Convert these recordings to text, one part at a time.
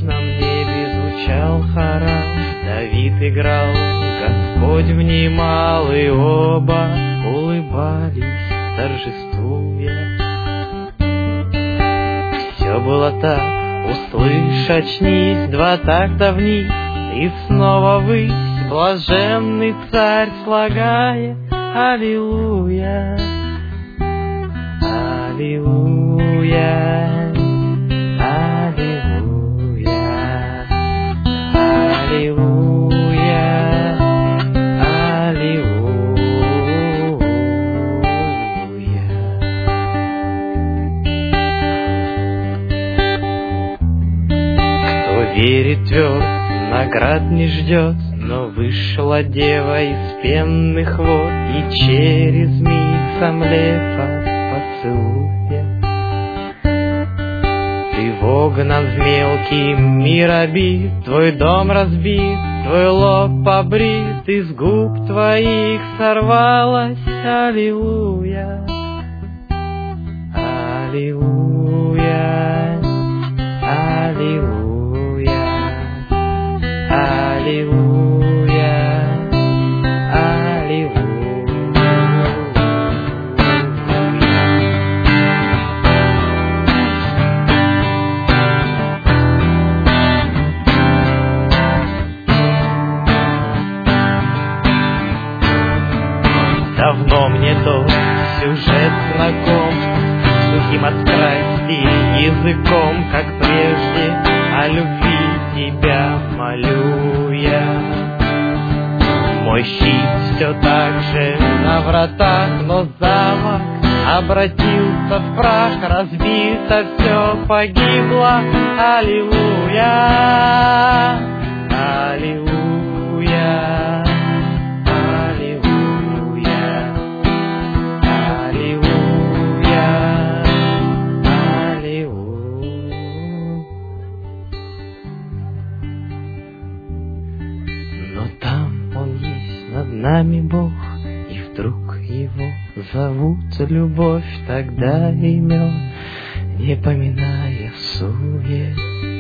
ясном небе звучал хорал, Давид играл, Господь внимал, и оба улыбались, торжествуя. Все было так, услышь, очнись, два такта вниз, и снова ввысь, блаженный царь слагает аллилуйя, аллилуйя, аллилуйя, аллилуйя, аллилуйя. Кто верит тверд, наград не ждет, но вышла дева из пенных вод, и через миг сомлев от поцелуя. Ты вогнан в мелкий мир обид, твой дом разбит, твой лоб побрит, из губ твоих сорвалась аллилуйя, аллилуйя, аллилуйя, аллилуйя, аллилуйя. Давно мне тот сюжет знаком, сухим от страсти языком, как прежде, о любви тебя молю я. Мой щит все так же на вратах, но замок обратился в прах, разбито все, погибло, аллилуйя, аллилуйя. Над нами Бог, и вдруг его зовут любовь, тогда имен, не поминая сует.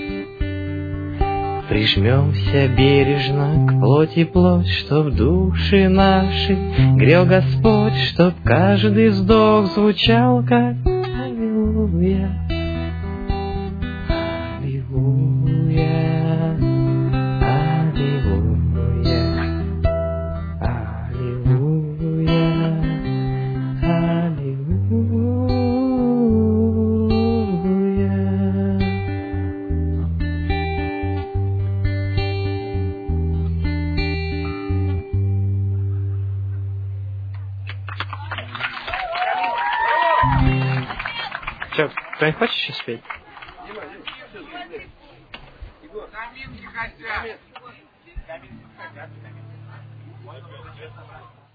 Прижмемся бережно к плоти плоть, чтоб души наши грел Господь, чтоб каждый вздох звучал как аллилуйя, аллилуйя. Че, кто-нибудь хочет еще спеть? Камин не хотят.